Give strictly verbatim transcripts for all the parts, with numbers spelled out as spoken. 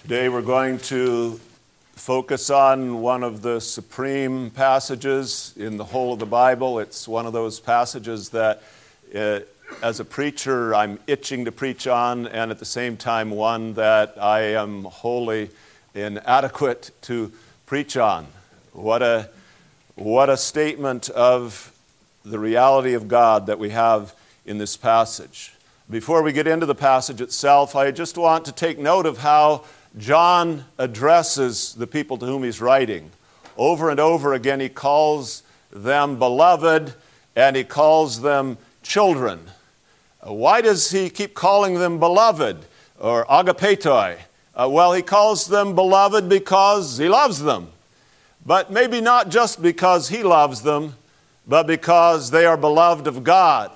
Today we're going to focus on one of the supreme passages in the whole of the Bible. It's one of those passages that uh, as a preacher I'm itching to preach on, and at the same time one that I am wholly inadequate to preach on. What a, what a statement of the reality of God that we have in this passage. Before we get into the passage itself, I just want to take note of how John addresses the people to whom he's writing. Over and over again, he calls them beloved and he calls them children. Why does he keep calling them beloved or agapetoi? Uh, well, he calls them beloved because he loves them. But maybe not just because he loves them, but because they are beloved of God.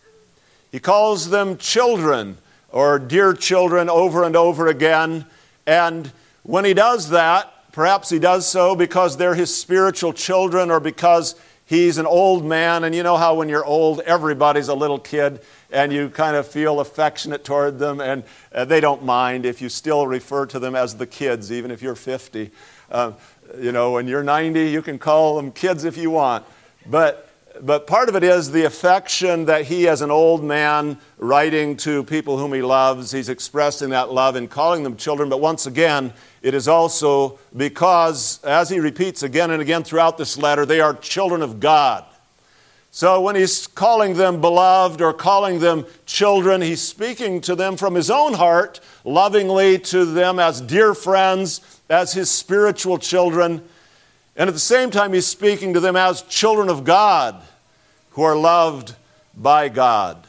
He calls them children or dear children over and over again. And when he does that, perhaps he does so because they're his spiritual children or because he's an old man. And you know how when you're old, everybody's a little kid and you kind of feel affectionate toward them, and uh, they don't mind if you still refer to them as the kids, even if you're fifty. Uh, you know, when you're ninety, you can call them kids if you want. But But part of it is the affection that he, as an old man, writing to people whom he loves, he's expressing that love and calling them children. But once again, it is also because, as he repeats again and again throughout this letter, they are children of God. So when he's calling them beloved or calling them children, he's speaking to them from his own heart, lovingly to them as dear friends, as his spiritual children. And at the same time, he's speaking to them as children of God who are loved by God.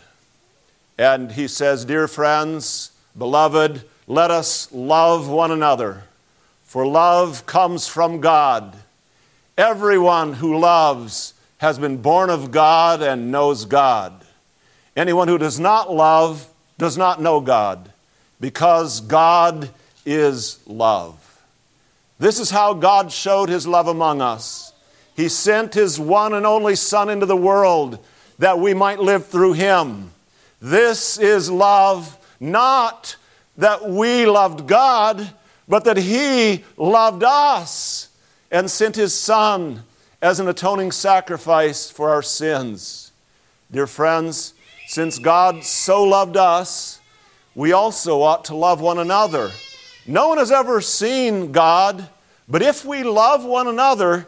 And he says, dear friends, beloved, let us love one another, for love comes from God. Everyone who loves has been born of God and knows God. Anyone who does not love does not know God, because God is love. This is how God showed his love among us. He sent his one and only Son into the world that we might live through him. This is love, not that we loved God, but that he loved us and sent his Son as an atoning sacrifice for our sins. Dear friends, since God so loved us, we also ought to love one another. No one has ever seen God, but if we love one another,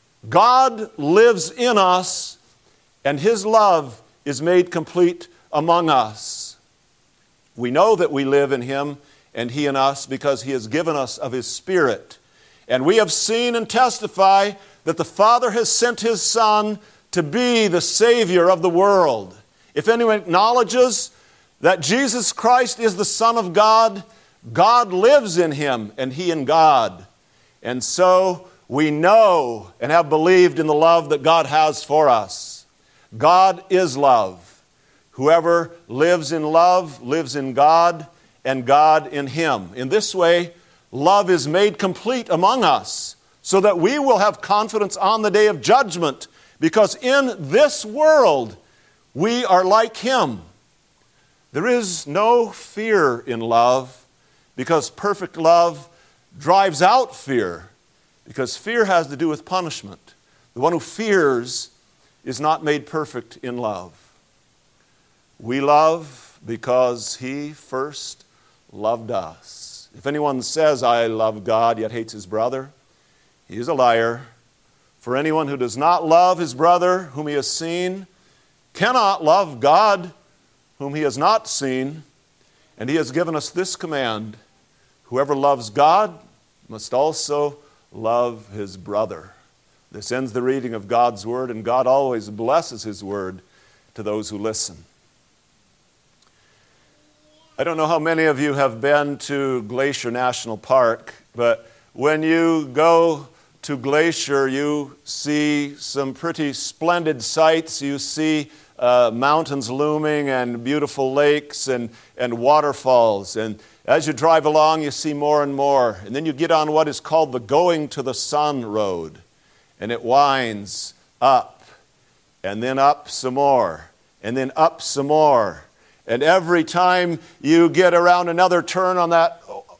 God lives in us, and his love is made complete among us. We know that we live in him and he in us because he has given us of his Spirit. And we have seen and testify that the Father has sent his Son to be the Savior of the world. If anyone acknowledges that Jesus Christ is the Son of God, God lives in him and he in God. And so we know and have believed in the love that God has for us. God is love. Whoever lives in love lives in God and God in him. In this way, love is made complete among us so that we will have confidence on the day of judgment, because in this world we are like him. There is no fear in love, because perfect love drives out fear, because fear has to do with punishment. The one who fears is not made perfect in love. We love because he first loved us. If anyone says, I love God, yet hates his brother, he is a liar. For anyone who does not love his brother whom he has seen cannot love God whom he has not seen. And he has given us this command: whoever loves God must also love his brother. This ends the reading of God's word, and God always blesses his word to those who listen. I don't know how many of you have been to Glacier National Park, but when you go to Glacier, you see some pretty splendid sights. You see uh, mountains looming and beautiful lakes and, and waterfalls. And as you drive along, you see more and more. And then you get on what is called the Going to the Sun Road. And it winds up, and then up some more, and then up some more. And every time you get around another turn on that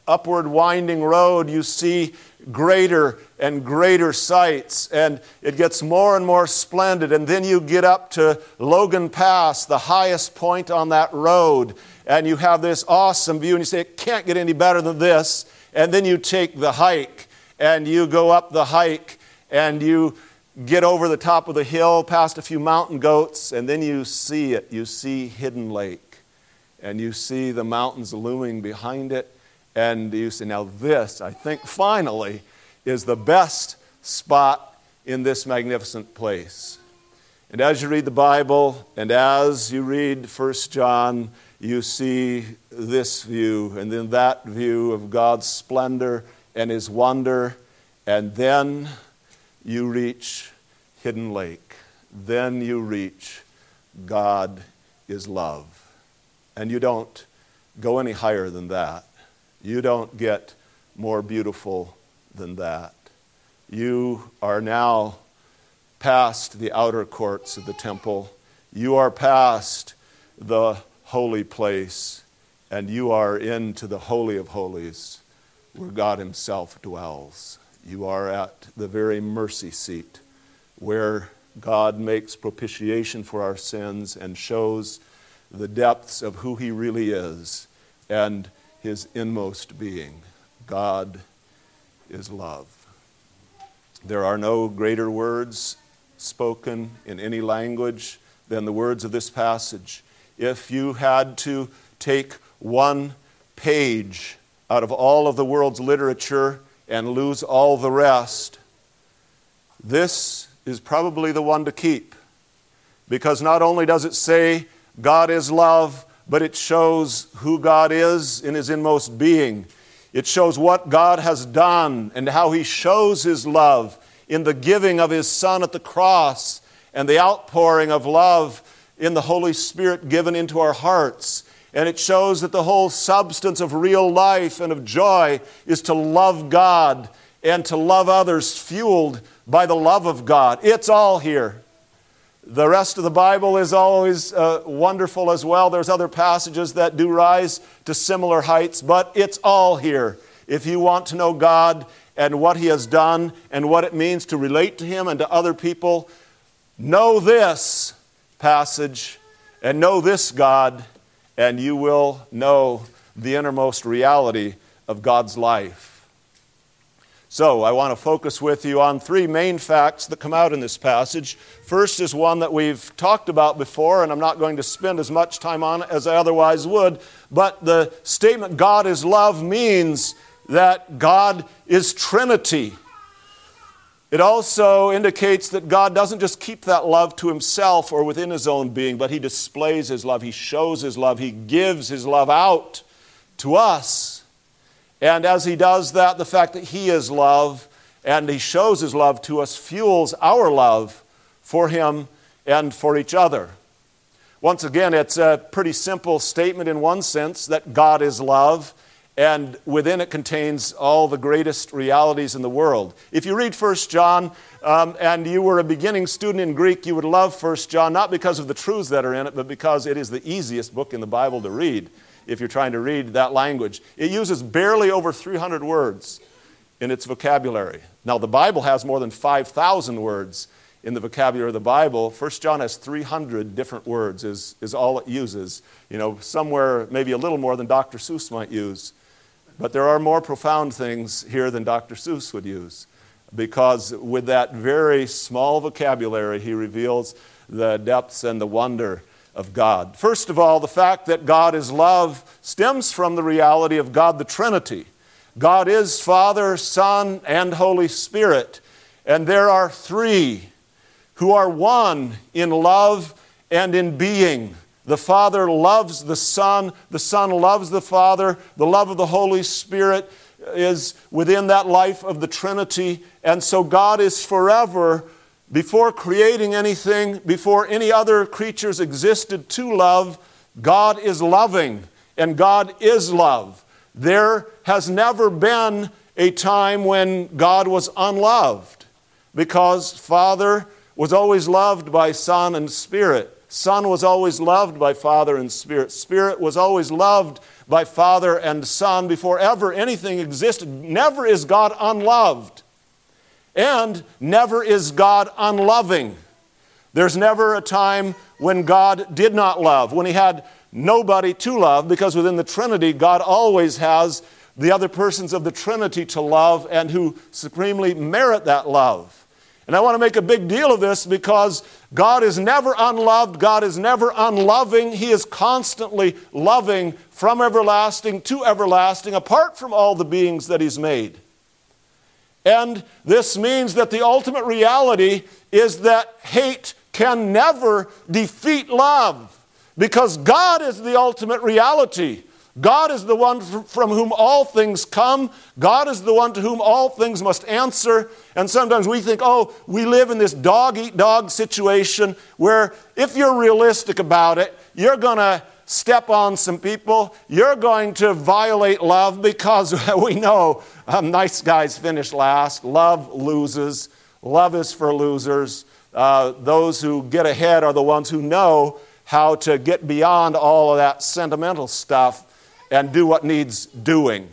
upward winding road, you see greater and greater sights, and it gets more and more splendid. And then you get up to Logan Pass, the highest point on that road, and you have this awesome view, and you say, it can't get any better than this. And then you take the hike, and you go up the hike, and you get over the top of the hill, past a few mountain goats, and then you see it. You see Hidden Lake, and you see the mountains looming behind it. And you say, now this, I think, finally, is the best spot in this magnificent place. And as you read the Bible, and as you read First John, you see this view, and then that view of God's splendor and His wonder, and then you reach Hidden Lake. Then you reach God is love. And you don't go any higher than that. You don't get more beautiful than that. You are now past the outer courts of the temple. You are past the holy place, and you are into the Holy of Holies, where God Himself dwells. You are at the very mercy seat, where God makes propitiation for our sins and shows the depths of who He really is and His inmost being. God is love. There are no greater words spoken in any language than the words of this passage. If you had to take one page out of all of the world's literature and lose all the rest, this is probably the one to keep. Because not only does it say God is love, but it shows who God is in His inmost being. It shows what God has done and how He shows His love in the giving of His Son at the cross and the outpouring of love in the Holy Spirit given into our hearts. And it shows that the whole substance of real life and of joy is to love God and to love others, fueled by the love of God. It's all here. The rest of the Bible is always uh, wonderful as well. There's other passages that do rise to similar heights, but it's all here. If you want to know God and what He has done and what it means to relate to Him and to other people, know this passage and know this God, and you will know the innermost reality of God's life. So I want to focus with you on three main facts that come out in this passage. First is one that we've talked about before, and I'm not going to spend as much time on it as I otherwise would, but the statement God is love means that God is Trinity. It also indicates that God doesn't just keep that love to Himself or within His own being, but He displays His love, He shows His love, He gives His love out to us. And as He does that, the fact that He is love and He shows His love to us fuels our love for Him and for each other. Once again, it's a pretty simple statement in one sense that God is love, and within it contains all the greatest realities in the world. If you read First John um, and you were a beginning student in Greek, you would love First John, not because of the truths that are in it, but because it is the easiest book in the Bible to read if you're trying to read that language. It uses barely over three hundred words in its vocabulary. Now, the Bible has more than five thousand words in the vocabulary of the Bible. First John has three hundred different words is, is all it uses. You know, somewhere maybe a little more than Doctor Seuss might use. But there are more profound things here than Doctor Seuss would use, because with that very small vocabulary, he reveals the depths and the wonder of God. First of all, the fact that God is love stems from the reality of God the Trinity. God is Father, Son, and Holy Spirit. And there are three who are one in love and in being. The Father loves the Son, the Son loves the Father, the love of the Holy Spirit is within that life of the Trinity. And so God is forever, before creating anything, before any other creatures existed to love, God is loving, and God is love. There has never been a time when God was unloved, because Father was always loved by Son and Spirit. Son was always loved by Father and Spirit. Spirit was always loved by Father and Son before ever anything existed. Never is God unloved. And never is God unloving. There's never a time when God did not love, when He had nobody to love, because within the Trinity, God always has the other persons of the Trinity to love and who supremely merit that love. And I want to make a big deal of this because God is never unloved. God is never unloving. He is constantly loving from everlasting to everlasting, apart from all the beings that He's made. And this means that the ultimate reality is that hate can never defeat love, because God is the ultimate reality. God is the one from whom all things come. God is the one to whom all things must answer. And sometimes we think, oh, we live in this dog-eat-dog situation where if you're realistic about it, you're going to step on some people. You're going to violate love because we know um, nice guys finish last. Love loses. Love is for losers. Uh, those who get ahead are the ones who know how to get beyond all of that sentimental stuff and do what needs doing.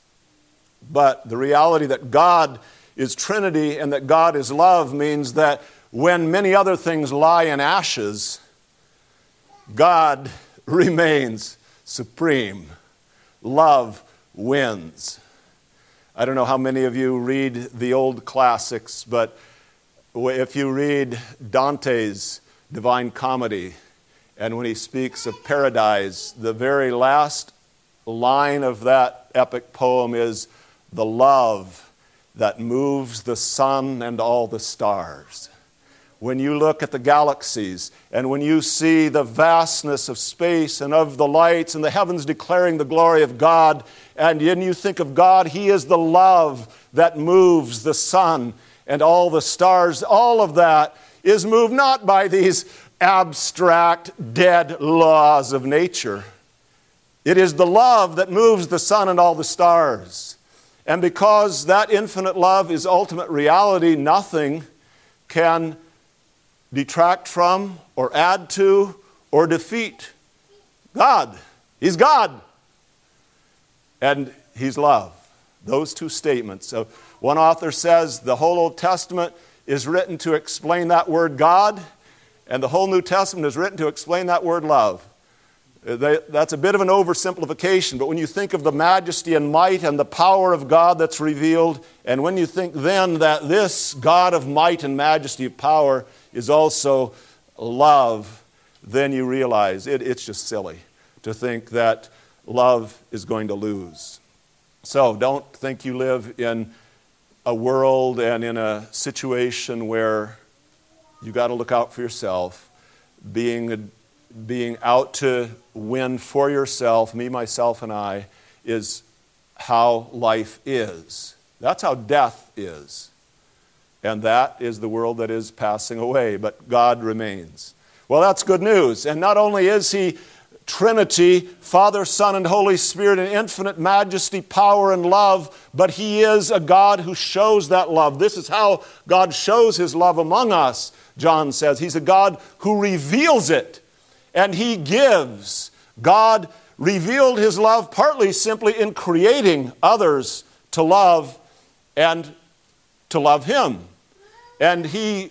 But the reality that God is Trinity and that God is love means that when many other things lie in ashes, God remains supreme. Love wins. I don't know how many of you read the old classics, but if you read Dante's Divine Comedy, and when he speaks of paradise, the very last line of that epic poem is the love that moves the sun and all the stars. When you look at the galaxies and when you see the vastness of space and of the lights and the heavens declaring the glory of God, and then you think of God, He is the love that moves the sun and all the stars. All of that is moved not by these abstract, dead laws of nature. It is the love that moves the sun and all the stars. And because that infinite love is ultimate reality, nothing can detract from or add to or defeat God. He's God. And He's love. Those two statements. So one author says the whole Old Testament is written to explain that word God, and the whole New Testament is written to explain that word love. They, that's a bit of an oversimplification, but when you think of the majesty and might and the power of God that's revealed, and when you think then that this God of might and majesty of power is also love, then you realize it, it's just silly to think that love is going to lose. So don't think you live in a world and in a situation where you got to look out for yourself, being a Being out to win for yourself, me, myself, and I, is how life is. That's how death is. And that is the world that is passing away, but God remains. Well, that's good news. And not only is He Trinity, Father, Son, and Holy Spirit in infinite majesty, power, and love, but He is a God who shows that love. This is how God shows His love among us, John says. He's a God who reveals it. And He gives. God revealed His love partly simply in creating others to love and to love Him. And He,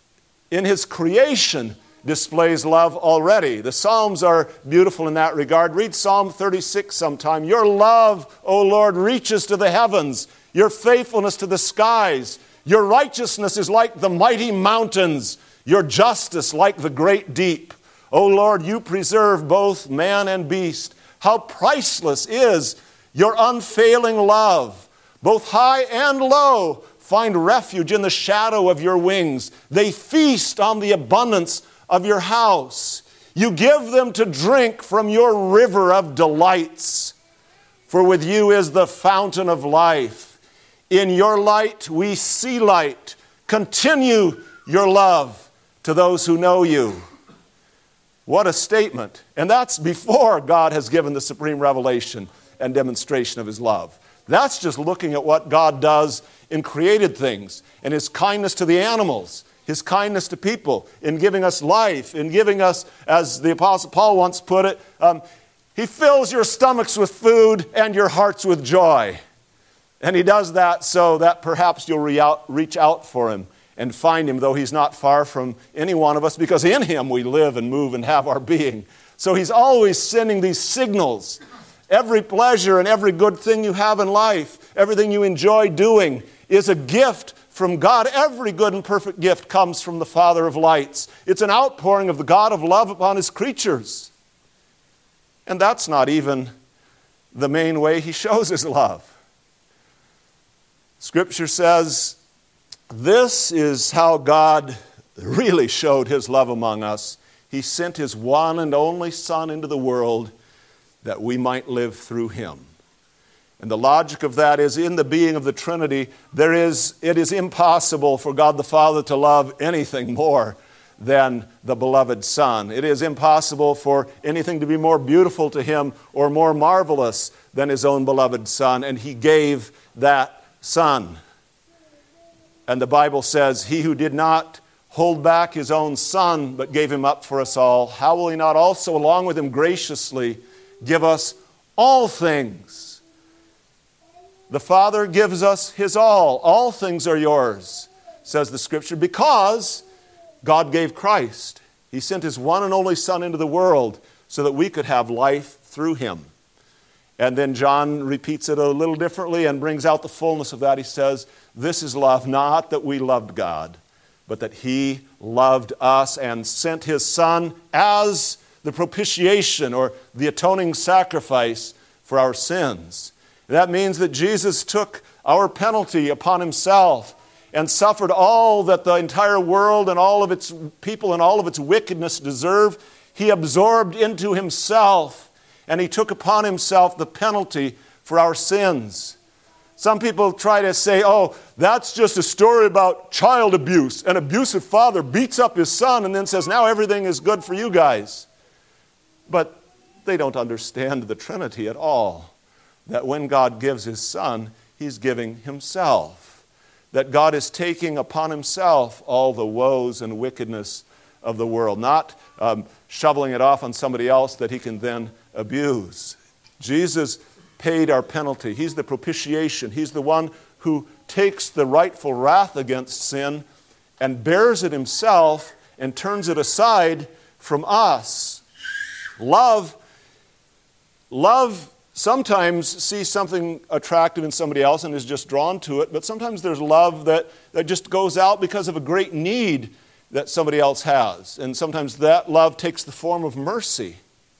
in His creation, displays love already. The Psalms are beautiful in that regard. Read Psalm thirty-six sometime. Your love, O Lord, reaches to the heavens. Your faithfulness to the skies. Your righteousness is like the mighty mountains. Your justice like the great deep. O Lord, You preserve both man and beast. How priceless is Your unfailing love. Both high and low find refuge in the shadow of Your wings. They feast on the abundance of Your house. You give them to drink from Your river of delights. For with You is the fountain of life. In Your light we see light. Continue Your love to those who know You. What a statement. And that's before God has given the supreme revelation and demonstration of His love. That's just looking at what God does in created things and His kindness to the animals, His kindness to people, in giving us life, in giving us, as the Apostle Paul once put it, um, He fills your stomachs with food and your hearts with joy. And He does that so that perhaps you'll re- out, reach out for Him and find Him, though He's not far from any one of us, because in Him we live and move and have our being. So He's always sending these signals. Every pleasure and every good thing you have in life, everything you enjoy doing, is a gift from God. Every good and perfect gift comes from the Father of lights. It's an outpouring of the God of love upon His creatures. And that's not even the main way He shows His love. Scripture says, this is how God really showed His love among us. He sent His one and only Son into the world that we might live through Him. And the logic of that is, in the being of the Trinity, there is, it is impossible for God the Father to love anything more than the beloved Son. It is impossible for anything to be more beautiful to Him or more marvelous than His own beloved Son, and He gave that Son. And the Bible says, He who did not hold back His own Son, but gave Him up for us all, how will He not also, along with Him, graciously give us all things? The Father gives us His all. All things are yours, says the Scripture, because God gave Christ. He sent His one and only Son into the world so that we could have life through Him. And then John repeats it a little differently and brings out the fullness of that. He says, this is love, not that we loved God, but that He loved us and sent His Son as the propitiation or the atoning sacrifice for our sins. That means that Jesus took our penalty upon Himself and suffered all that the entire world and all of its people and all of its wickedness deserve. He absorbed into Himself, and He took upon Himself the penalty for our sins. Some people try to say, oh, that's just a story about child abuse. An abusive father beats up his son and then says, now everything is good for you guys. But they don't understand the Trinity at all. That when God gives His Son, He's giving Himself. That God is taking upon Himself all the woes and wickedness of the world, not um, shoveling it off on somebody else that He can then abuse. Jesus paid our penalty. He's the propitiation. He's the one who takes the rightful wrath against sin and bears it Himself and turns it aside from us. Love, love sometimes sees something attractive in somebody else and is just drawn to it, but sometimes there's love that, that just goes out because of a great need that somebody else has. And sometimes that love takes the form of mercy.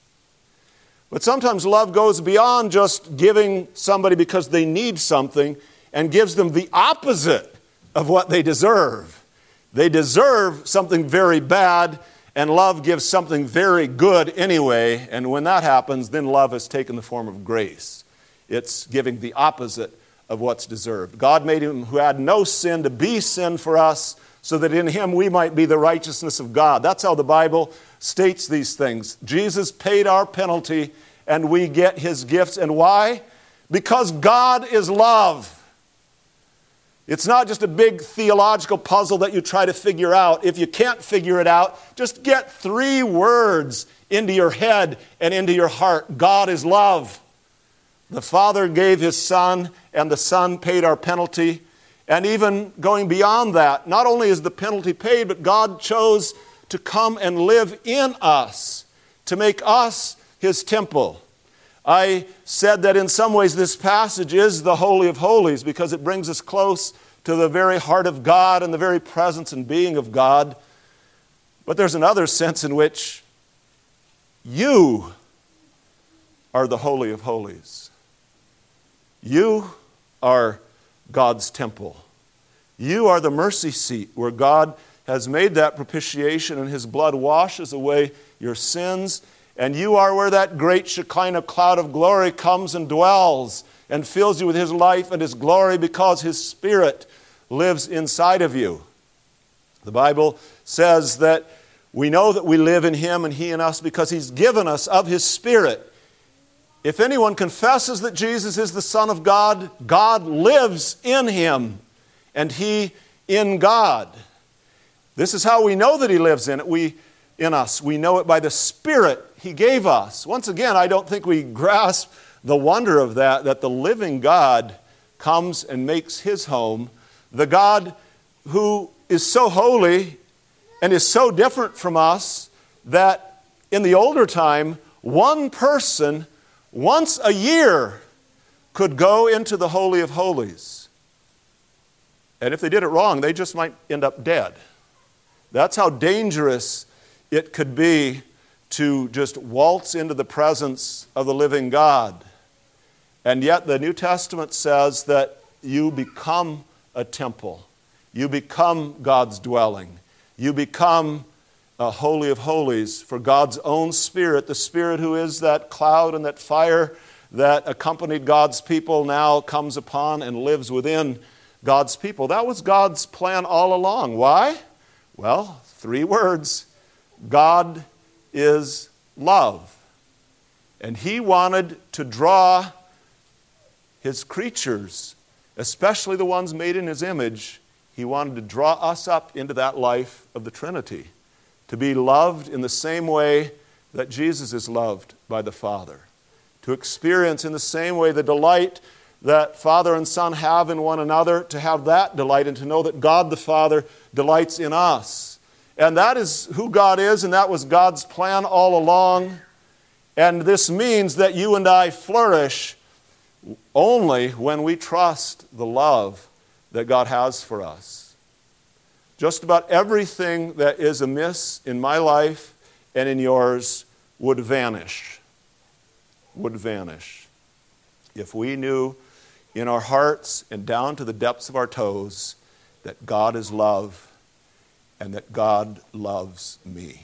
But sometimes love goes beyond just giving somebody because they need something and gives them the opposite of what they deserve. They deserve something very bad, and love gives something very good anyway. And when that happens, then love has taken the form of grace. It's giving the opposite of what's deserved. God made Him who had no sin to be sin for us, so that in Him we might be the righteousness of God. That's how the Bible states these things. Jesus paid our penalty, and we get His gifts. And why? Because God is love. It's not just a big theological puzzle that you try to figure out. If you can't figure it out, just get three words into your head and into your heart. God is love. The Father gave His Son, and the Son paid our penalty. And even going beyond that, not only is the penalty paid, but God chose to come and live in us, to make us His temple. I said that in some ways this passage is the Holy of Holies because it brings us close to the very heart of God and the very presence and being of God. But there's another sense in which you are the Holy of Holies. You are God's temple. You are the mercy seat where God has made that propitiation and His blood washes away your sins. And you are where that great Shekinah cloud of glory comes and dwells and fills you with His life and His glory because His Spirit lives inside of you. The Bible says that we know that we live in Him and He in us because He's given us of His Spirit. If anyone confesses that Jesus is the Son of God, God lives in him and he in God. This is how we know that He lives in it. We, in us. We know it by the Spirit He gave us. Once again, I don't think we grasp the wonder of that, that the living God comes and makes His home. The God who is so holy and is so different from us that in the older time, one person once a year could go into the Holy of Holies. And if they did it wrong, they just might end up dead. That's how dangerous it could be to just waltz into the presence of the living God. And yet the New Testament says that you become a temple. You become God's dwelling. You become a Holy of Holies for God's own Spirit, the Spirit who is that cloud and that fire that accompanied God's people now comes upon and lives within God's people. That was God's plan all along. Why? Well, three words. God is love. And He wanted to draw His creatures, especially the ones made in His image, He wanted to draw us up into that life of the Trinity, to be loved in the same way that Jesus is loved by the Father, to experience in the same way the delight that Father and Son have in one another, to have that delight and to know that God the Father delights in us. And that is who God is, and that was God's plan all along. And this means that you and I flourish only when we trust the love that God has for us. Just about everything that is amiss in my life and in yours would vanish. Would vanish. If we knew in our hearts and down to the depths of our toes that God is love and that God loves me.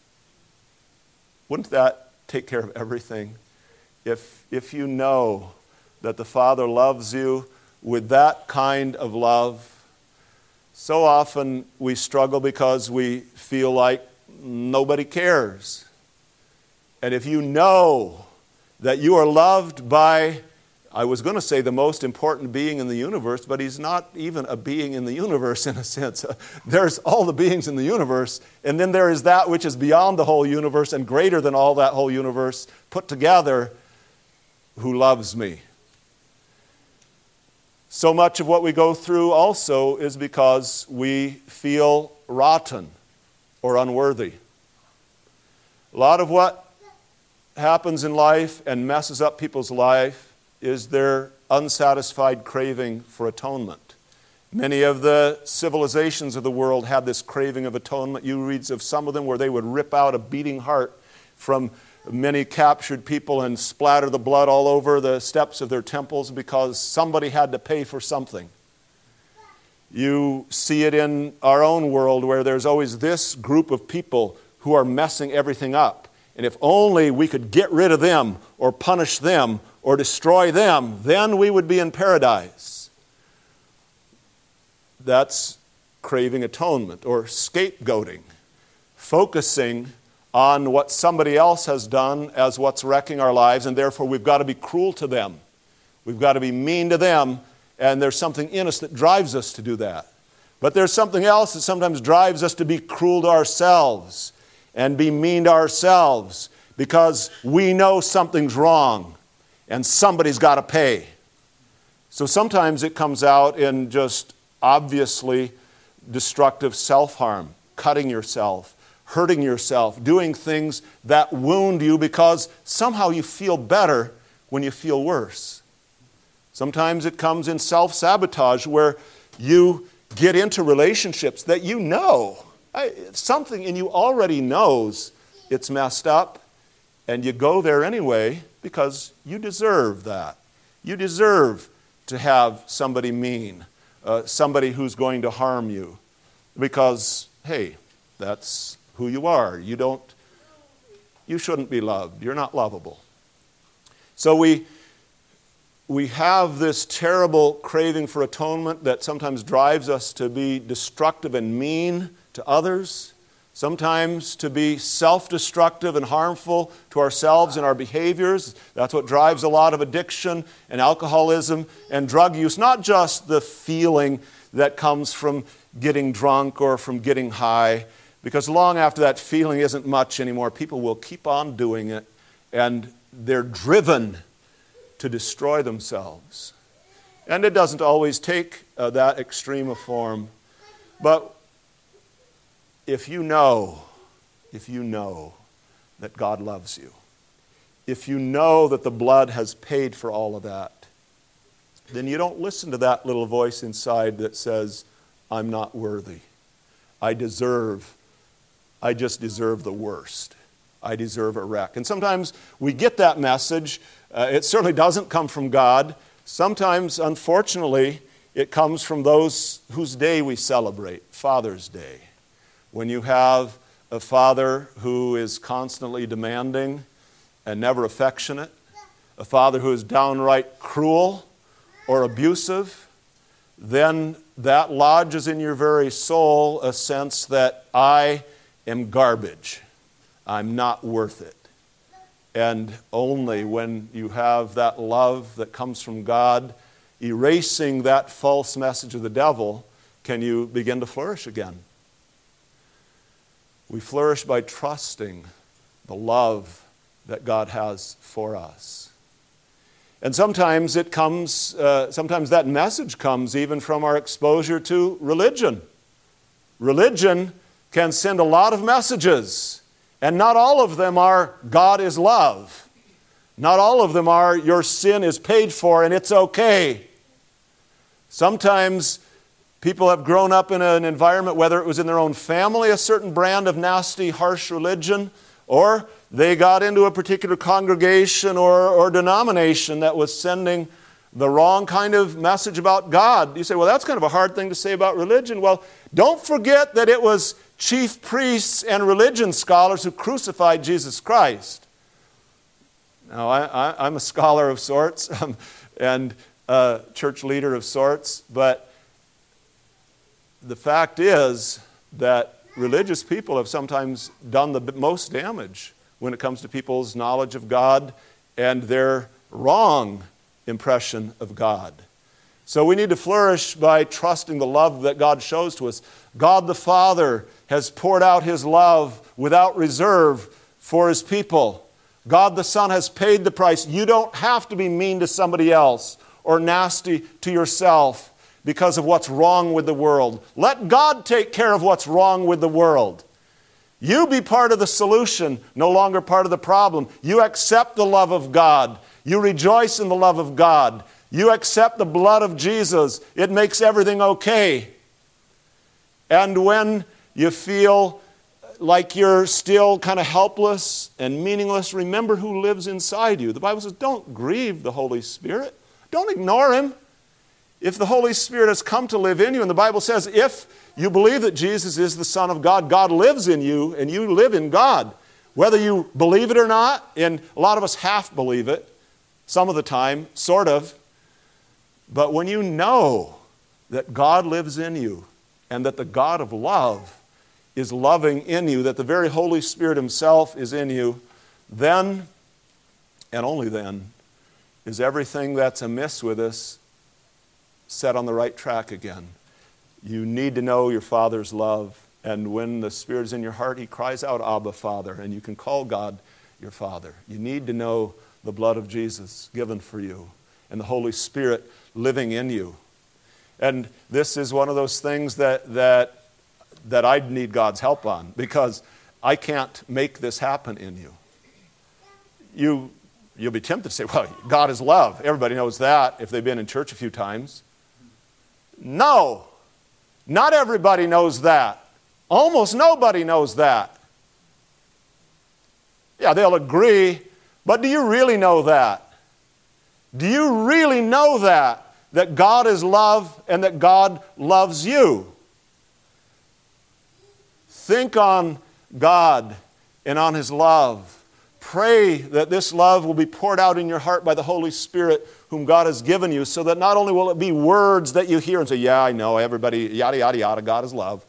Wouldn't that take care of everything? If, if you know that the Father loves you with that kind of love, so often we struggle because we feel like nobody cares. And if you know that you are loved by, I was going to say the most important being in the universe, but He's not even a being in the universe in a sense. There's all the beings in the universe, and then there is that which is beyond the whole universe and greater than all that whole universe put together, who loves me. So much of what we go through also is because we feel rotten or unworthy. A lot of what happens in life and messes up people's life is their unsatisfied craving for atonement. Many of the civilizations of the world had this craving of atonement. You read of some of them where they would rip out a beating heart from many captured people and splatter the blood all over the steps of their temples because somebody had to pay for something. You see it in our own world where there's always this group of people who are messing everything up. And if only we could get rid of them or punish them or destroy them, then we would be in paradise. That's craving atonement or scapegoating, focusing on what somebody else has done as what's wrecking our lives, and therefore we've got to be cruel to them. We've got to be mean to them, and there's something in us that drives us to do that. But there's something else that sometimes drives us to be cruel to ourselves and be mean to ourselves because we know something's wrong and somebody's got to pay. So sometimes it comes out in just obviously destructive self-harm, cutting yourself, hurting yourself, doing things that wound you because somehow you feel better when you feel worse. Sometimes it comes in self-sabotage where you get into relationships that you know, something in you already knows it's messed up, and you go there anyway because you deserve that. You deserve to have somebody mean, uh, somebody who's going to harm you because, hey, that's who you are. You don't, you shouldn't be loved. You're not lovable. So we, we have this terrible craving for atonement that sometimes drives us to be destructive and mean to others, sometimes to be self-destructive and harmful to ourselves and our behaviors. That's what drives a lot of addiction and alcoholism and drug use. Not just the feeling that comes from getting drunk or from getting high, because long after that feeling isn't much anymore, people will keep on doing it, and they're driven to destroy themselves. And it doesn't always take uh, that extreme a form. But if you know, if you know that God loves you, if you know that the blood has paid for all of that, then you don't listen to that little voice inside that says, I'm not worthy. I deserve, I just deserve the worst. I deserve a wreck. And sometimes we get that message. Uh, it certainly doesn't come from God. Sometimes, unfortunately, it comes from those whose day we celebrate, Father's Day. When you have a father who is constantly demanding and never affectionate, a father who is downright cruel or abusive, then that lodges in your very soul a sense that I am garbage. I'm not worth it. And only when you have that love that comes from God, erasing that false message of the devil, can you begin to flourish again. We flourish by trusting the love that God has for us. And sometimes it comes, uh, sometimes that message comes even from our exposure to religion. Religion can send a lot of messages. And not all of them are, God is love. Not all of them are, your sin is paid for and it's okay. Sometimes people have grown up in an environment, whether it was in their own family, a certain brand of nasty, harsh religion, or they got into a particular congregation or, or denomination that was sending the wrong kind of message about God. You say, well, that's kind of a hard thing to say about religion. Well, don't forget that it was chief priests and religion scholars who crucified Jesus Christ. Now, I, I, I'm a scholar of sorts and a church leader of sorts, but the fact is that religious people have sometimes done the most damage when it comes to people's knowledge of God and their wrong impression of God. So we need to flourish by trusting the love that God shows to us. God the Father has poured out His love without reserve for His people. God the Son has paid the price. You don't have to be mean to somebody else or nasty to yourself because of what's wrong with the world. Let God take care of what's wrong with the world. You be part of the solution, no longer part of the problem. You accept the love of God. You rejoice in the love of God. You accept the blood of Jesus. It makes everything okay. And when you feel like you're still kind of helpless and meaningless, remember who lives inside you. The Bible says, don't grieve the Holy Spirit. Don't ignore Him. If the Holy Spirit has come to live in you, and the Bible says if you believe that Jesus is the Son of God, God lives in you and you live in God. Whether you believe it or not, and a lot of us half believe it, some of the time, sort of. But when you know that God lives in you and that the God of love is loving in you, that the very Holy Spirit Himself is in you, then, and only then, is everything that's amiss with us set on the right track again. You need to know your Father's love, and when the Spirit is in your heart, He cries out, Abba, Father, and you can call God your Father. You need to know the blood of Jesus given for you and the Holy Spirit living in you. And this is one of those things that that that I need God's help on, because I can't make this happen in you. You you'll be tempted to say, well, God is love. Everybody knows that if they've been in church a few times. No, not everybody knows that. Almost nobody knows that. Yeah, they'll agree, but do you really know that? Do you really know that? That God is love and that God loves you? Think on God and on His love. Pray that this love will be poured out in your heart by the Holy Spirit whom God has given you, so that not only will it be words that you hear and say, yeah, I know, everybody, yada, yada, yada, God is love,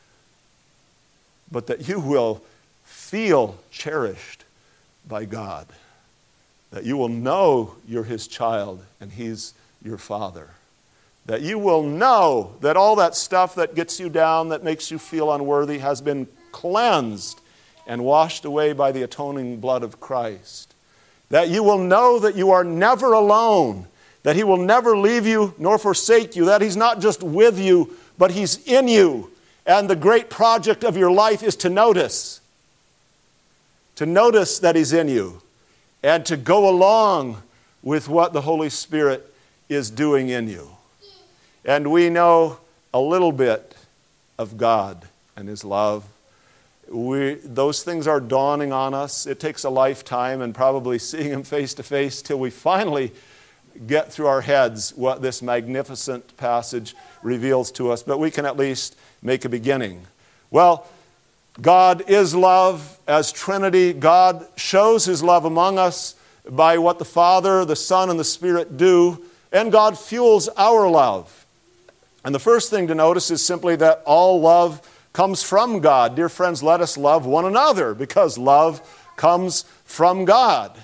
but that you will feel cherished by God, that you will know you're His child and He's your Father, that you will know that all that stuff that gets you down, that makes you feel unworthy, has been cleansed and washed away by the atoning blood of Christ. That you will know that you are never alone, that He will never leave you nor forsake you, that He's not just with you, but He's in you. And the great project of your life is to notice, to notice that He's in you, and to go along with what the Holy Spirit is doing in you. And we know a little bit of God and His love. We, those things are dawning on us. It takes a lifetime and probably seeing Him face to face till we finally get through our heads what this magnificent passage reveals to us. But we can at least make a beginning. Well, God is love as Trinity. God shows His love among us by what the Father, the Son, and the Spirit do. And God fuels our love. And the first thing to notice is simply that all love comes from God. Dear friends, let us love one another because love comes from God.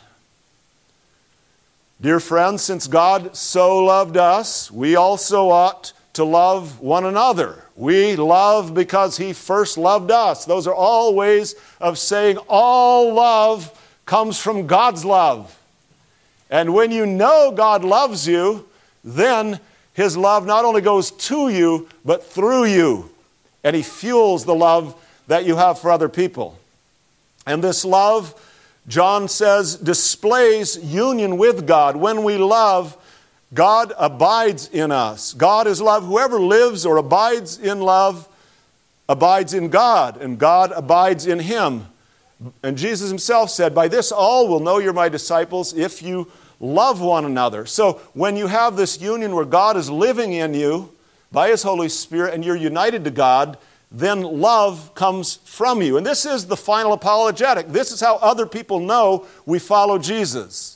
Dear friends, since God so loved us, we also ought to love one another. We love because He first loved us. Those are all ways of saying all love comes from God's love. And when you know God loves you, then His love not only goes to you, but through you. And He fuels the love that you have for other people. And this love, John says, displays union with God. When we love, God abides in us. God is love. Whoever lives or abides in love abides in God, and God abides in him. And Jesus Himself said, by this all will know you're my disciples if you love one another. So when you have this union where God is living in you by His Holy Spirit and you're united to God, then love comes from you. And this is the final apologetic. This is how other people know we follow Jesus.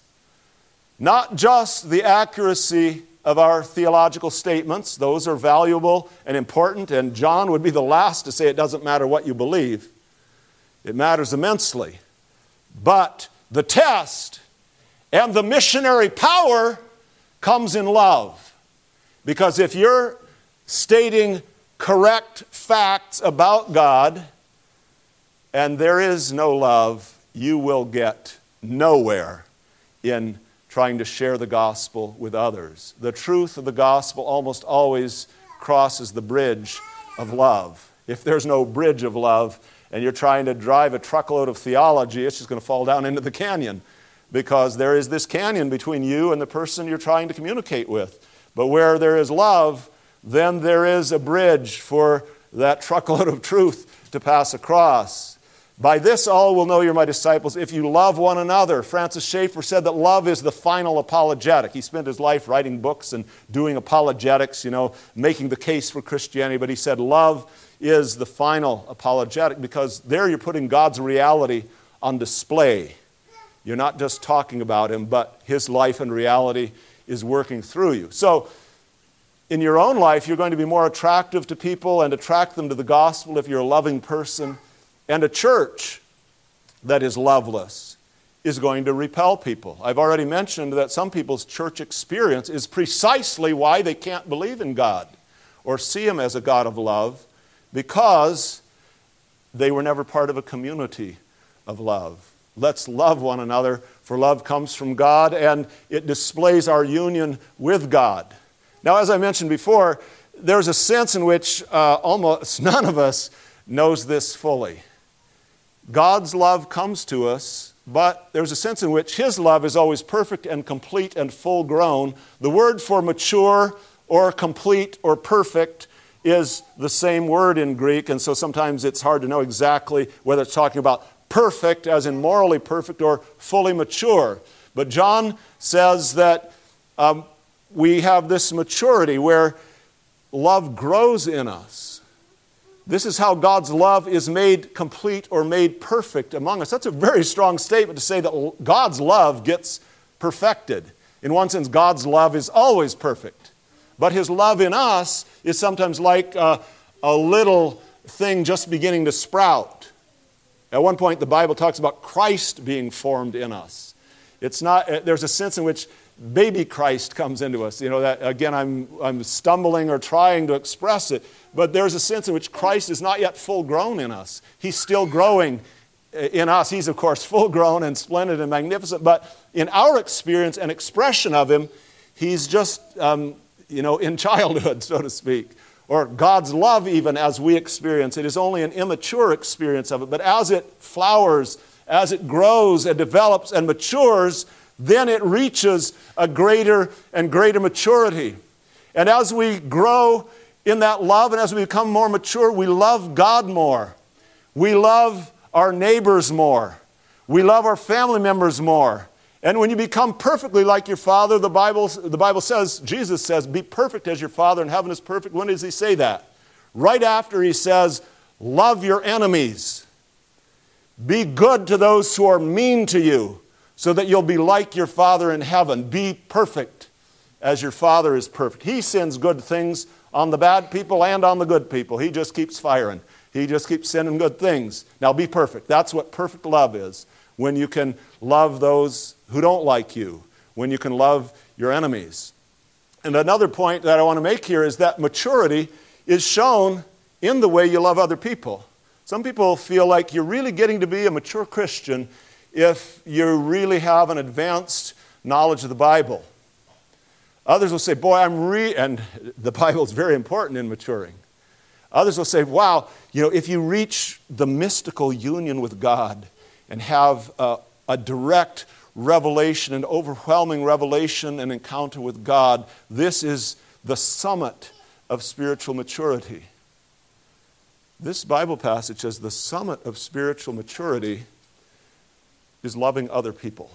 Not just the accuracy of our theological statements. Those are valuable and important, and John would be the last to say it doesn't matter what you believe. It matters immensely. But the test and the missionary power comes in love. Because if you're stating correct facts about God and there is no love, you will get nowhere in trying to share the gospel with others. The truth of the gospel almost always crosses the bridge of love. If there's no bridge of love and you're trying to drive a truckload of theology, it's just going to fall down into the canyon, because there is this canyon between you and the person you're trying to communicate with. But where there is love, then there is a bridge for that truckload of truth to pass across. By this all will know you're my disciples if you love one another. Francis Schaeffer said that love is the final apologetic. He spent his life writing books and doing apologetics, you know, making the case for Christianity. But he said love is the final apologetic, because there you're putting God's reality on display. You're not just talking about Him, but His life and reality is working through you. So in your own life, you're going to be more attractive to people and attract them to the gospel if you're a loving person. And a church that is loveless is going to repel people. I've already mentioned that some people's church experience is precisely why they can't believe in God or see Him as a God of love, because they were never part of a community of love. Let's love one another, for love comes from God and it displays our union with God. Now, as I mentioned before, there's a sense in which uh, almost none of us knows this fully. God's love comes to us, but there's a sense in which His love is always perfect and complete and full grown. The word for mature or complete or perfect is the same word in Greek, and so sometimes it's hard to know exactly whether it's talking about perfect, as in morally perfect, or fully mature. But John says that um, we have this maturity where love grows in us. This is how God's love is made complete or made perfect among us. That's a very strong statement to say that God's love gets perfected. In one sense, God's love is always perfect. But His love in us is sometimes like a, a little thing just beginning to sprout. At one point, the Bible talks about Christ being formed in us. It's not, there's a sense in which baby Christ comes into us. You know, that again, I'm, I'm stumbling or trying to express it, but there's a sense in which Christ is not yet full grown in us. He's still growing in us. He's, of course, full grown and splendid and magnificent, but in our experience and expression of him, he's just, um, you know, in childhood, so to speak. Or God's love, even as we experience it, is only an immature experience of it. But as it flowers, as it grows and develops and matures, then it reaches a greater and greater maturity. And as we grow in that love and as we become more mature, we love God more. We love our neighbors more. We love our family members more. And when you become perfectly like your Father, the Bible, the Bible says, Jesus says, be perfect as your Father in heaven is perfect. When does he say that? Right after he says, love your enemies. Be good to those who are mean to you, so that you'll be like your Father in heaven. Be perfect as your Father is perfect. He sends good things on the bad people and on the good people. He just keeps firing. He just keeps sending good things. Now be perfect. That's what perfect love is. When you can love those who don't like you. When you can love your enemies. And another point that I want to make here is that maturity is shown in the way you love other people. Some people feel like you're really getting to be a mature Christian if you really have an advanced knowledge of the Bible. Others will say, boy, I'm re... And the Bible is very important in maturing. Others will say, wow, you know, if you reach the mystical union with God and have a, a direct revelation, an overwhelming revelation and encounter with God, this is the summit of spiritual maturity. This Bible passage says the summit of spiritual maturity is loving other people.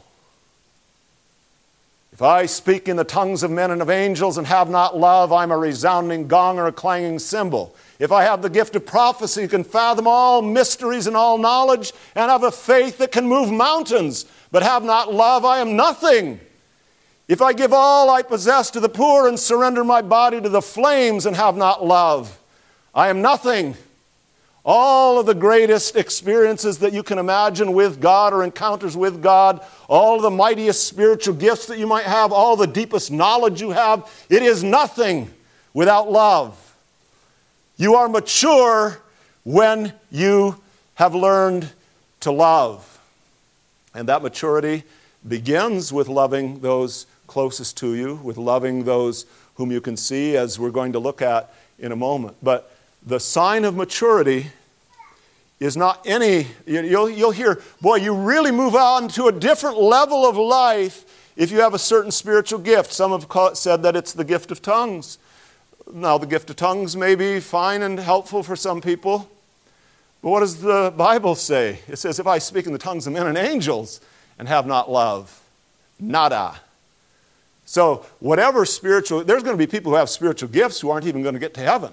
If I speak in the tongues of men and of angels and have not love, I'm a resounding gong or a clanging cymbal. If I have the gift of prophecy, can fathom all mysteries and all knowledge, and have a faith that can move mountains, but have not love, I am nothing. If I give all I possess to the poor and surrender my body to the flames and have not love, I am nothing. All of the greatest experiences that you can imagine with God or encounters with God, all of the mightiest spiritual gifts that you might have, all the deepest knowledge you have, it is nothing without love. You are mature when you have learned to love. And that maturity begins with loving those closest to you, with loving those whom you can see, as we're going to look at in a moment. But the sign of maturity is not any, you'll, you'll hear, boy, you really move on to a different level of life if you have a certain spiritual gift. Some have called, said that it's the gift of tongues. Now, the gift of tongues may be fine and helpful for some people, but what does the Bible say? It says, if I speak in the tongues of men and angels and have not love, nada. So, whatever spiritual, there's going to be people who have spiritual gifts who aren't even going to get to heaven,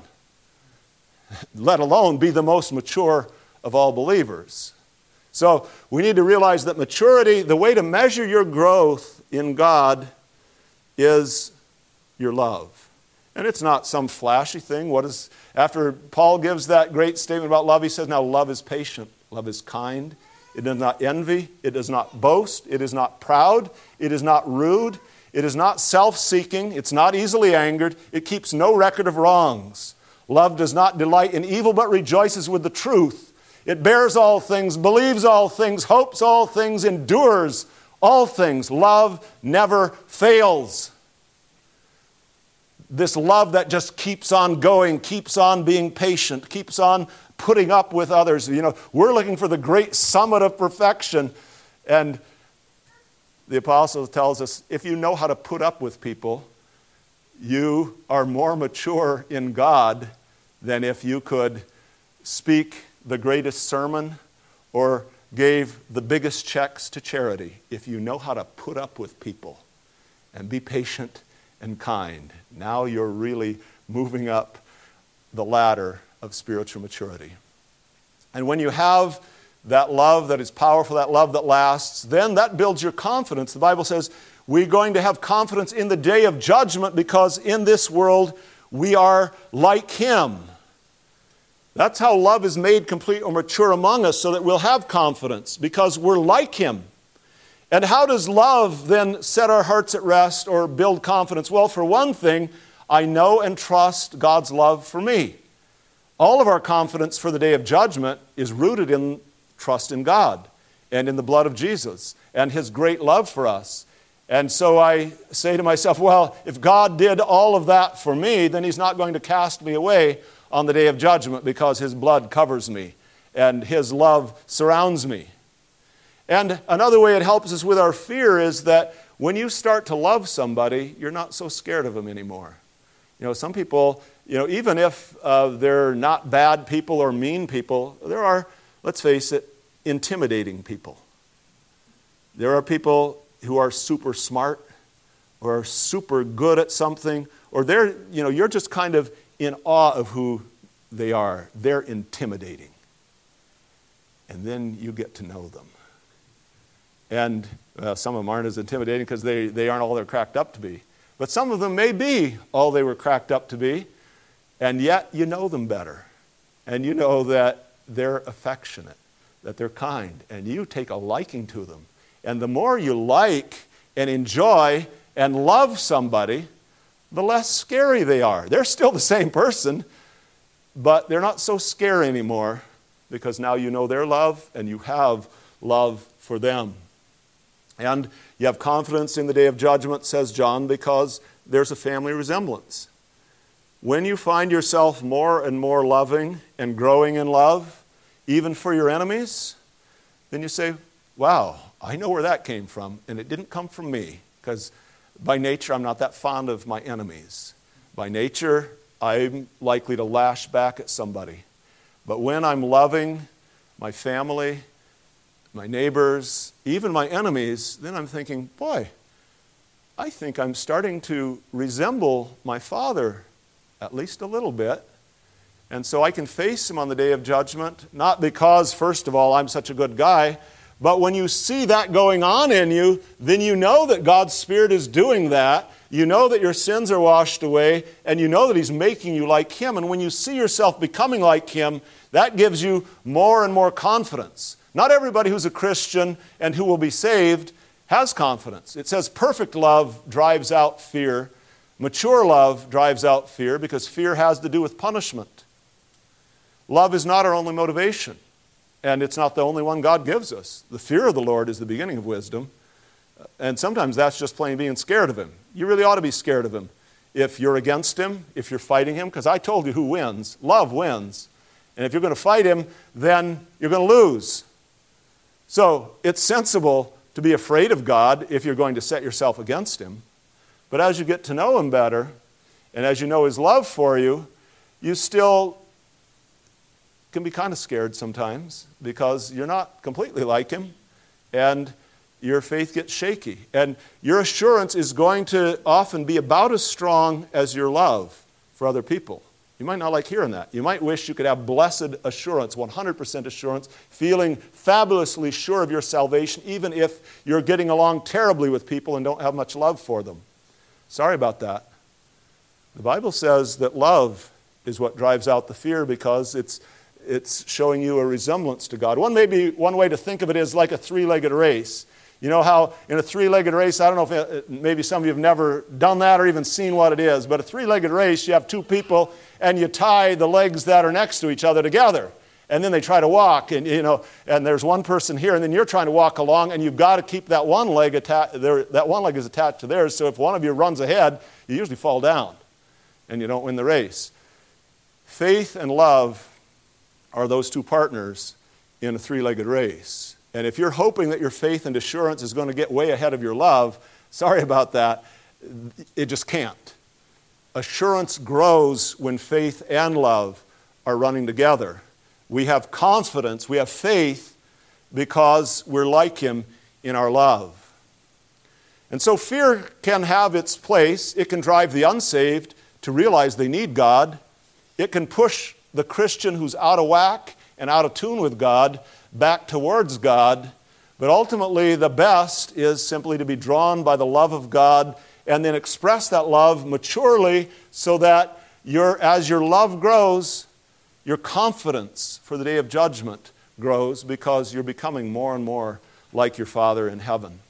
let alone be the most mature of all believers. So we need to realize that maturity, the way to measure your growth in God is your love. And it's not some flashy thing. What is, after Paul gives that great statement about love, he says, now love is patient, love is kind, it does not envy, it does not boast, it is not proud, it is not rude, it is not self-seeking, it's not easily angered, it keeps no record of wrongs. Love does not delight in evil, but rejoices with the truth. It bears all things, believes all things, hopes all things, endures all things. Love never fails. This love that just keeps on going, keeps on being patient, keeps on putting up with others. You know, we're looking for the great summit of perfection. And the apostle tells us, if you know how to put up with people, you are more mature in God than if you could speak the greatest sermon or gave the biggest checks to charity. If you know how to put up with people and be patient and kind, now you're really moving up the ladder of spiritual maturity. And when you have that love that is powerful, that love that lasts, then that builds your confidence. The Bible says we're going to have confidence in the day of judgment because in this world we are like Him. That's how love is made complete or mature among us, so that we'll have confidence because we're like Him. And how does love then set our hearts at rest or build confidence? Well, for one thing, I know and trust God's love for me. All of our confidence for the day of judgment is rooted in trust in God and in the blood of Jesus and His great love for us. And so I say to myself, well, if God did all of that for me, then He's not going to cast me away on the day of judgment because His blood covers me and His love surrounds me. And another way it helps us with our fear is that when you start to love somebody, you're not so scared of them anymore. You know, some people, you know, even if uh, they're not bad people or mean people, there are, let's face it, intimidating people. There are people who are super smart or super good at something, or they're, you know, you're just kind of in awe of who they are. They're intimidating. And then you get to know them. And uh, some of them aren't as intimidating because they, they aren't all they're cracked up to be. But some of them may be all they were cracked up to be, and yet you know them better. And you know that they're affectionate, that they're kind, and you take a liking to them. And the more you like and enjoy and love somebody, the less scary they are. They're still the same person, but they're not so scary anymore because now you know their love and you have love for them. And you have confidence in the day of judgment, says John, because there's a family resemblance. When you find yourself more and more loving and growing in love, even for your enemies, then you say, wow, I know where that came from, and it didn't come from me, because by nature I'm not that fond of my enemies. By nature, I'm likely to lash back at somebody. But when I'm loving my family, my neighbors, even my enemies, then I'm thinking, boy, I think I'm starting to resemble my Father at least a little bit. And so I can face Him on the day of judgment, not because, first of all, I'm such a good guy, but when you see that going on in you, then you know that God's Spirit is doing that. You know that your sins are washed away, and you know that He's making you like Him. And when you see yourself becoming like Him, that gives you more and more confidence. Not everybody who's a Christian and who will be saved has confidence. It says perfect love drives out fear. Mature love drives out fear because fear has to do with punishment. Love is not our only motivation, and it's not the only one God gives us. The fear of the Lord is the beginning of wisdom, and sometimes that's just plain being scared of Him. You really ought to be scared of Him if you're against Him, if you're fighting Him, because I told you who wins. Love wins. And if you're going to fight Him, then you're going to lose. So it's sensible to be afraid of God if you're going to set yourself against Him. But as you get to know Him better, and as you know His love for you, you still can be kind of scared sometimes because you're not completely like Him, and your faith gets shaky. And your assurance is going to often be about as strong as your love for other people. You might not like hearing that. You might wish you could have blessed assurance, one hundred percent assurance, feeling fabulously sure of your salvation, even if you're getting along terribly with people and don't have much love for them. Sorry about that. The Bible says that love is what drives out the fear because it's it's showing you a resemblance to God. One maybe one way to think of it is like a three-legged race. You know how in a three-legged race, I don't know if it, maybe some of you have never done that or even seen what it is, but a three-legged race, you have two people and you tie the legs that are next to each other together. And then they try to walk, and you know, and there's one person here, and then you're trying to walk along, and you've got to keep that one leg attached. That one leg is attached to theirs. So if one of you runs ahead, you usually fall down, and you don't win the race. Faith and love are those two partners in a three-legged race. And if you're hoping that your faith and assurance is going to get way ahead of your love, sorry about that, it just can't. Assurance grows when faith and love are running together. We have confidence, we have faith because we're like Him in our love. And so fear can have its place. It can drive the unsaved to realize they need God. It can push the Christian who's out of whack and out of tune with God back towards God. But ultimately, the best is simply to be drawn by the love of God and then express that love maturely so that your, as your love grows, your confidence for the day of judgment grows because you're becoming more and more like your Father in heaven.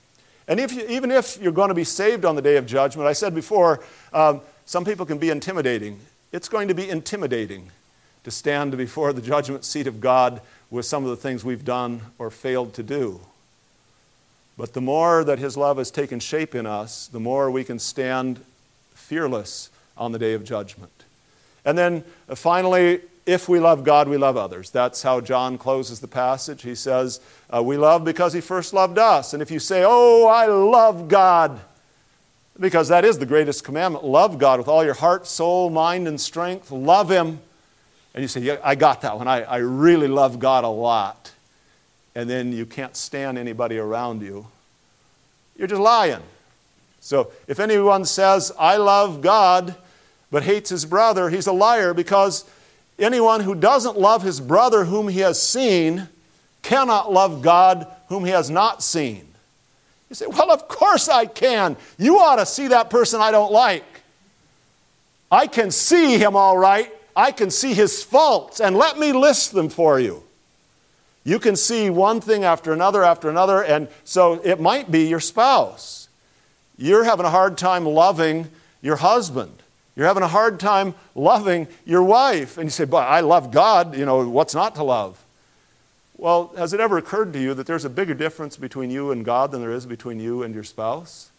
And if you, even if you're going to be saved on the day of judgment, I said before, um, some people can be intimidating. It's going to be intimidating to stand before the judgment seat of God with some of the things we've done or failed to do. But the more that His love has taken shape in us, the more we can stand fearless on the day of judgment. And then uh, finally, if we love God, we love others. That's how John closes the passage. He says, uh, we love because He first loved us. And if you say, oh, I love God, because that is the greatest commandment, love God with all your heart, soul, mind, and strength. Love Him. And you say, yeah, I got that one. I, I really love God a lot. And then you can't stand anybody around you. You're just lying. So if anyone says, I love God, but hates his brother, he's a liar, because anyone who doesn't love his brother whom he has seen cannot love God whom he has not seen. You say, well, of course I can. You ought to see that person I don't like. I can see him all right. I can see his faults, and let me list them for you. You can see one thing after another after another, and so it might be your spouse. You're having a hard time loving your husband. You're having a hard time loving your wife. And you say, but I love God, you know, what's not to love? Well, has it ever occurred to you that there's a bigger difference between you and God than there is between you and your spouse?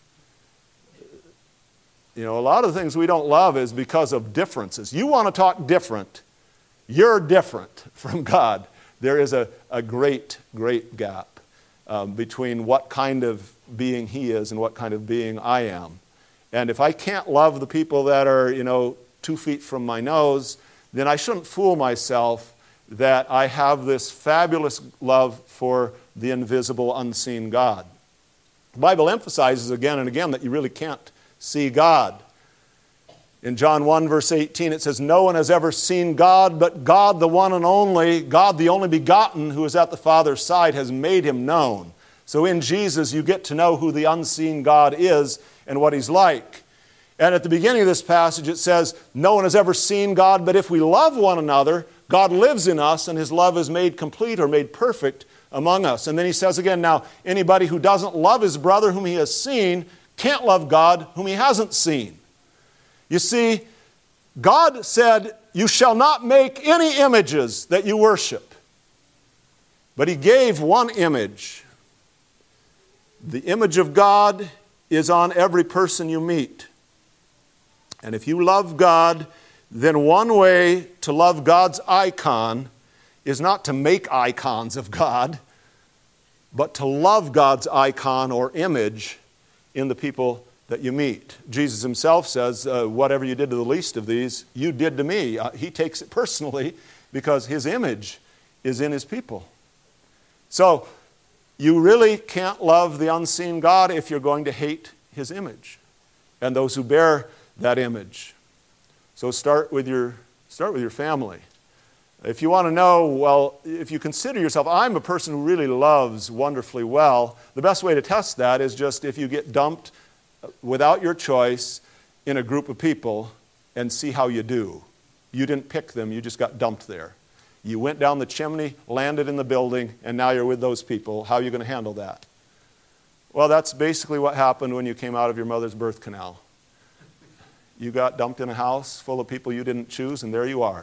You know, a lot of the things we don't love is because of differences. You want to talk different. You're different from God. There is a, a great, great gap um, between what kind of being He is and what kind of being I am. And if I can't love the people that are, you know, two feet from my nose, then I shouldn't fool myself that I have this fabulous love for the invisible, unseen God. The Bible emphasizes again and again that you really can't see God. In John one, verse eighteen, it says, no one has ever seen God, but God, the one and only, God, the only begotten, who is at the Father's side, has made Him known. So in Jesus, you get to know who the unseen God is and what He's like. And at the beginning of this passage, it says, no one has ever seen God, but if we love one another, God lives in us, and His love is made complete or made perfect among us. And then He says again, now, anybody who doesn't love his brother whom he has seen can't love God whom he hasn't seen. You see, God said, you shall not make any images that you worship. But He gave one image. The image of God is on every person you meet. And if you love God, then one way to love God's icon is not to make icons of God, but to love God's icon or image in the people that you meet. Jesus Himself says, uh, whatever you did to the least of these, you did to me. Uh, he takes it personally because His image is in His people. So, you really can't love the unseen God if you're going to hate His image and those who bear that image. So start with your, start with your family. If you want to know, well, if you consider yourself, I'm a person who really loves wonderfully well, the best way to test that is just if you get dumped without your choice in a group of people and see how you do. You didn't pick them, you just got dumped there. You went down the chimney, landed in the building, and now you're with those people. How are you going to handle that? Well, that's basically what happened when you came out of your mother's birth canal. You got dumped in a house full of people you didn't choose, and there you are.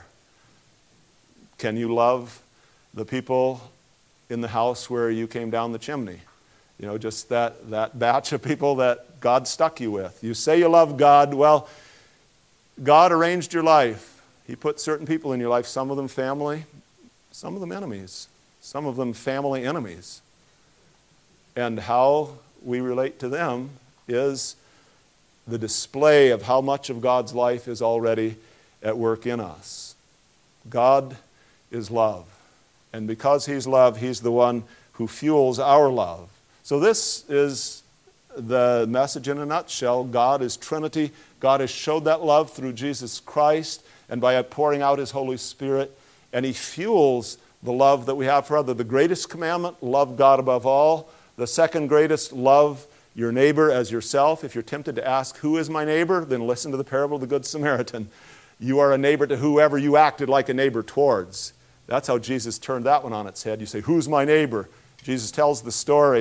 Can you love the people in the house where you came down the chimney? You know, just that, that batch of people that God stuck you with. You say you love God. Well, God arranged your life. He put certain people in your life, some of them family, some of them enemies, some of them family enemies. And how we relate to them is the display of how much of God's life is already at work in us. God is love. And because He's love, He's the one who fuels our love. So this is the message in a nutshell. God is Trinity. God has showed that love through Jesus Christ and by pouring out His Holy Spirit. And He fuels the love that we have for others. The greatest commandment, love God above all. The second greatest, love your neighbor as yourself. If you're tempted to ask, who is my neighbor? Then listen to the parable of the Good Samaritan. You are a neighbor to whoever you acted like a neighbor towards. That's how Jesus turned that one on its head. You say, who's my neighbor? Jesus tells the story,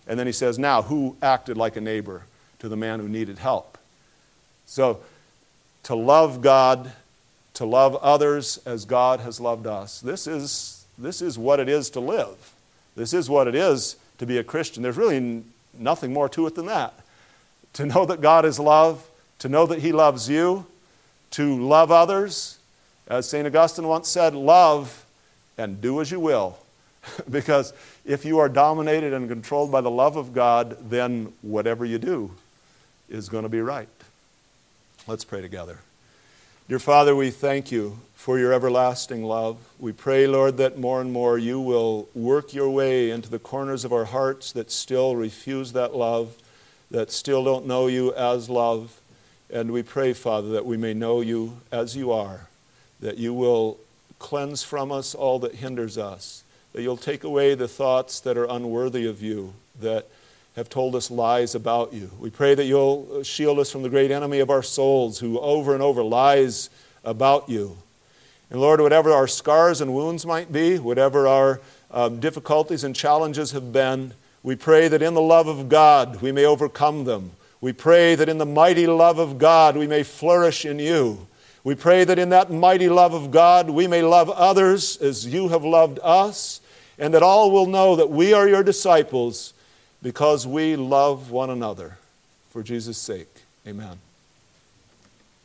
And then he says, now, who acted like a neighbor to the man who needed help? So, to love God, to love others as God has loved us, this is, this is what it is to live. This is what it is to be a Christian. There's really n- nothing more to it than that. To know that God is love, to know that he loves you, to love others. As Saint Augustine once said, love and do as you will. Because if you are dominated and controlled by the love of God, then whatever you do is going to be right. Let's pray together. Dear Father, we thank you for your everlasting love. We pray, Lord, that more and more you will work your way into the corners of our hearts that still refuse that love, that still don't know you as love. And we pray, Father, that we may know you as you are, that you will cleanse from us all that hinders us, that you'll take away the thoughts that are unworthy of you, that have told us lies about you. We pray that you'll shield us from the great enemy of our souls who over and over lies about you. And Lord, whatever our scars and wounds might be, whatever our um, difficulties and challenges have been, we pray that in the love of God we may overcome them. We pray that in the mighty love of God we may flourish in you. We pray that in that mighty love of God we may love others as you have loved us, and that all will know that we are your disciples because we love one another. For Jesus' sake, amen.